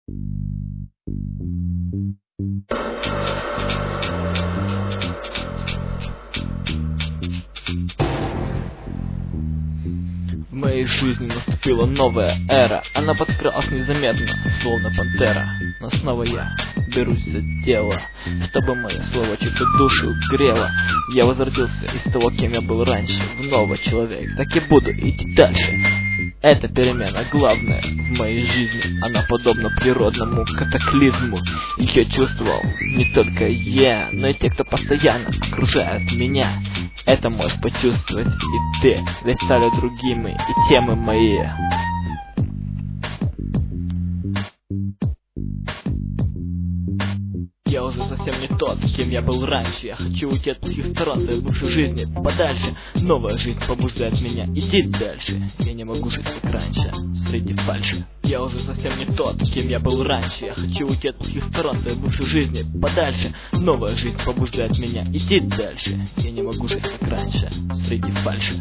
В моей жизни наступила новая эра. Она подкралась незаметно, словно пантера. Но снова я берусь за дело, чтобы мое слово чью-то душу грело. Я возродился из того, кем я был раньше, в нового человека. Так и буду идти дальше. Эта перемена главная в моей жизни. Она подобна природному катаклизму. Ее чувствовал не только я, но и те, кто постоянно окружает меня. Это можешь почувствовать и ты, ведь стали другими и темы мои. Я уже совсем не тот, кем я был раньше. Я хочу уйти от плохих сторон своей бывшей жизни подальше. Новая жизнь побуждает меня идти дальше. Я не могу жить как раньше, среди фальши. Я уже совсем не тот, кем я был раньше. Я хочу уйти от плохих сторон своей бывшей жизни подальше. Новая жизнь побуждает меня идти дальше. Я не могу жить как раньше, среди фальши.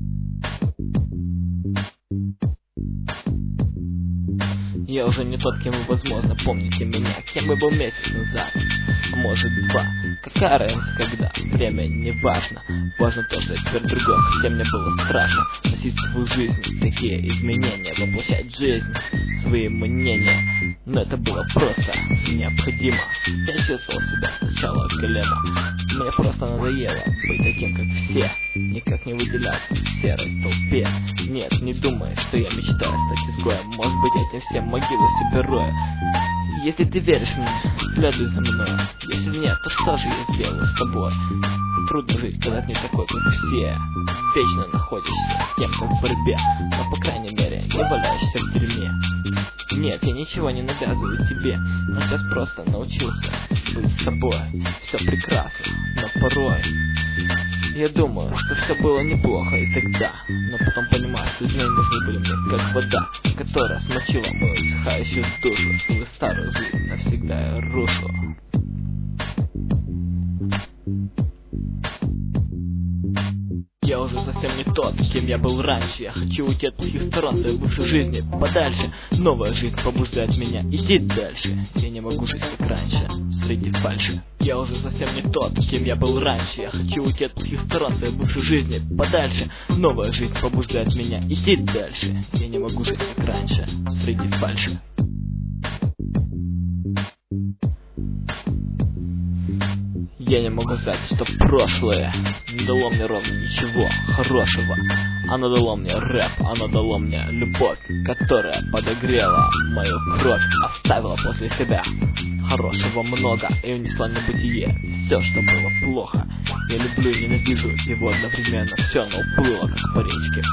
Я уже не тот, кем вы, возможно, помните меня. Кем я был месяц назад, а может 2. Какая разница, когда? Время не важно. Важно то, что я теперь другой. Хотя мне было страшно носить свою жизнь, такие изменения, воплощать в жизнь свои мнения. Но это было просто необходимо. Я чувствовал себя сначала големом. Мне просто надоело быть таким, как все. Никак не выделяться в серой толпе. Нет, не думай, что я мечтаю стать изгоем. Может быть, эти все могилы себе рою. Если ты веришь мне, следуй за мной. Если нет, то что же я сделаю с тобой? Трудно жить, когда ты не такой, как все. Вечно находишься с кем-то в борьбе, но, по крайней мере, не валяешься в дерьме. Нет, я ничего не навязываю тебе, но сейчас просто научился быть с собой. Все прекрасно, но порой я думаю, что все было неплохо и тогда. Но потом понимаю, что изменения нужны были мне как вода, которая смочила мою иссыхающую душу. Свою старую жизнь навсегда я рушу. Я уже совсем не тот, кем я был раньше. Я хочу уйти от плохих сторон своей бывшей жизни подальше. Новая жизнь побуждает меня идти дальше. Я не могу жить как раньше, среди фальши. Я уже совсем не тот, кем я был раньше. Я хочу уйти от плохих сторон своей бывшей жизни подальше. Новая жизнь побуждает меня идти дальше. Я не могу жить как раньше, среди фальши. Я не могу сказать, что прошлое не дало мне ровно ничего хорошего. Оно дало мне рэп, оно дало мне любовь, которая подогрела мою кровь, оставила после себя хорошего много и унесла на бытие все, что было плохо. Я люблю и ненавижу его одновременно, все оно уплыло, как по речке